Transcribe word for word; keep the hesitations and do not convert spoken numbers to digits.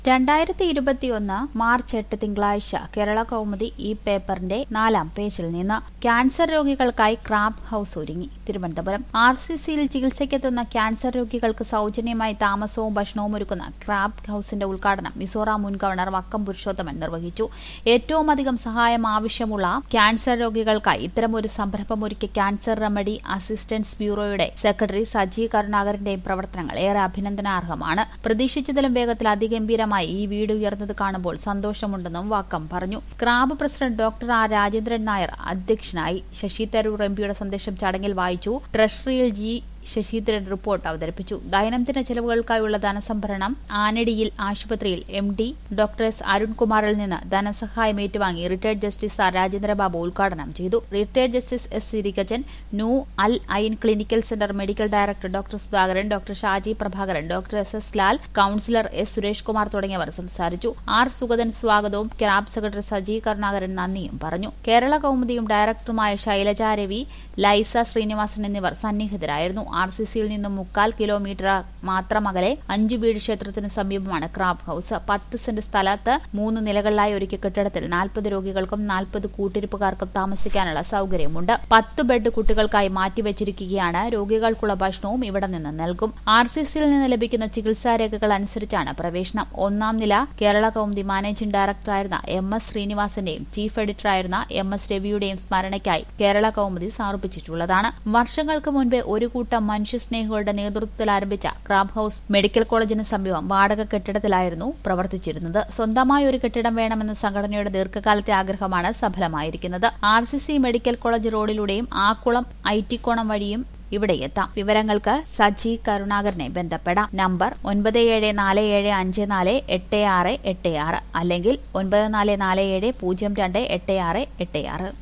രണ്ടായിരത്തി ഇരുപത്തിയൊന്ന് മാർച്ച് എട്ട് തിങ്കളാഴ്ച കേരള കൗമുദി ഈ പേപ്പറിന്റെ നാലാം പേജിൽ നിന്ന് ക്യാൻസർ രോഗികൾക്കായി ക്രാബ് ഹൌസ് ഒരുങ്ങി. തിരുവനന്തപുരം ആർ സി സിയിൽ ചികിത്സയ്ക്കെത്തുന്ന ക്യാൻസർ രോഗികൾക്ക് സൗജന്യമായി താമസവും ഭക്ഷണവും ഒരുക്കുന്ന ക്രാബ് ഹൌസിന്റെ ഉദ്ഘാടനം മിസോറാം മുൻ ഗവർണർ വക്കം പുരുഷോത്തമൻ നിർവഹിച്ചു. ഏറ്റവും അധികം സഹായം ആവശ്യമുള്ള ക്യാൻസർ രോഗികൾക്കായി ഇത്തരമൊരു സംരംഭം ഒരുക്കിയ ക്യാൻസർ റെമഡി അസിസ്റ്റൻസ് ബ്യൂറോയുടെ സെക്രട്ടറി സജി കരുണാകരന്റെയും പ്രവർത്തനങ്ങൾ ഏറെ അഭിനന്ദനാർഹമാണ്. പ്രതീക്ഷിച്ചതിലും വേഗത്തിൽ അതിഗംഭീരമായി ഈ വീട് ഉയർന്നത് കാണുമ്പോൾ സന്തോഷമുണ്ടെന്നും വക്കം പറഞ്ഞു. Crab president doctor R Rajendran Nair അധ്യക്ഷനായി. ശശി തരൂർ എംപിയുടെ സന്ദേശം ചടങ്ങിൽ വായിച്ചു. ട്രഷറിയിൽ ജി ശശീന്ദ്രൻ റിപ്പോർട്ട് അവതരിപ്പിച്ചു. ദൈനംദിന ചെലവുകൾക്കായുള്ള ധനസംഭരണം ആനടിയിൽ ആശുപത്രിയിൽ എം ഡി ഡോക്ടർ എസ് അരുൺകുമാറിൽ നിന്ന് ധനസഹായം ഏറ്റുവാങ്ങി റിട്ടയർഡ് ജസ്റ്റിസ് ആർ രാജേന്ദ്രബാബു ഉദ്ഘാടനം ചെയ്തു. റിട്ടയർഡ് ജസ്റ്റിസ് എസ് സിരികജൻ, നൂ Al Ain clinical centre medical director doctor Sudhakaran, doctor Shaji Prabhakaran, doctor S S Lal, councillor S Suresh Kumar തുടങ്ങിയവർ സംസാരിച്ചു. ആർ സുഗതൻ സ്വാഗതവും ക്രാബ് സെക്രട്ടറി സജി കരുണാകരൻ നന്ദിയും പറഞ്ഞു. കേരള കൗമുദിയും ഡയറക്ടറുമായ ശൈലജ രവി, ലൈസ ശ്രീനിവാസൻ എന്നിവർ സന്നിഹിതരായിരുന്നു. ആർ സി സിയിൽ നിന്നും മുക്കാൽ കിലോമീറ്റർ മാത്രം അകലെ അഞ്ചു വീട് ക്ഷേത്രത്തിന് സമീപമാണ് ക്രാബ് ഹൌസ്. പത്ത് സെന്റ് സ്ഥലത്ത് മൂന്ന് നിലകളിലായി ഒരുക്കിയ കെട്ടിടത്തിൽ നാൽപ്പത് രോഗികൾക്കും നാൽപ്പത് കൂട്ടിരിപ്പുകാർക്കും താമസിക്കാനുള്ള സൌകര്യമുണ്ട്. പത്ത് ബെഡ് കുട്ടികൾക്കായി മാറ്റിവെച്ചിരിക്കുകയാണ്. രോഗികൾക്കുള്ള ഭക്ഷണവും ഇവിടെ നിന്ന് നൽകും. ആർ സി സിയിൽ നിന്ന് ലഭിക്കുന്ന ചികിത്സാ രേഖകൾ അനുസരിച്ചാണ് പ്രവേശനം. ഒന്നാം നില കേരള കൗമുദി മാനേജിംഗ് ഡയറക്ടറായിരുന്ന എം എസ് ശ്രീനിവാസന്റെയും ചീഫ് എഡിറ്ററായിരുന്ന എം എസ് രവിയുടെയും സ്മരണയ്ക്കായി കേരള കൗമുദി സമർപ്പിച്ചിട്ടുള്ളതാണ്. വർഷങ്ങൾക്ക് മുൻപേ ഒരു കൂട്ടം മനുഷ്യസ്നേഹികളുടെ നേതൃത്വത്തിൽ ആരംഭിച്ച ക്രാബ് ഹൌസ് മെഡിക്കൽ കോളേജിന് സമീപം വാടക കെട്ടിടത്തിലായിരുന്നു പ്രവർത്തിച്ചിരുന്നത്. സ്വന്തമായി ഒരു കെട്ടിടം വേണമെന്ന സംഘടനയുടെ ദീർഘകാലത്തെ ആഗ്രഹമാണ് സഫലമായിരിക്കുന്നത്. R C C medical college റോഡിലൂടെയും ആക്കുളം ഐറ്റിക്കോണം വഴിയും ഇവിടെ എത്താം. വിവരങ്ങൾക്ക് സജി കരുണാകരനെ ബന്ധപ്പെടാം. നമ്പർ ഒൻപത് ഏഴ് നാല് ഏഴ് അഞ്ച് നാല് എട്ട് ആറ് എട്ട് ആറ് അല്ലെങ്കിൽ ഒൻപത് നാല് നാല് ഏഴ് പൂജ്യം രണ്ട് എട്ട് ആറ് എട്ട് ആറ്.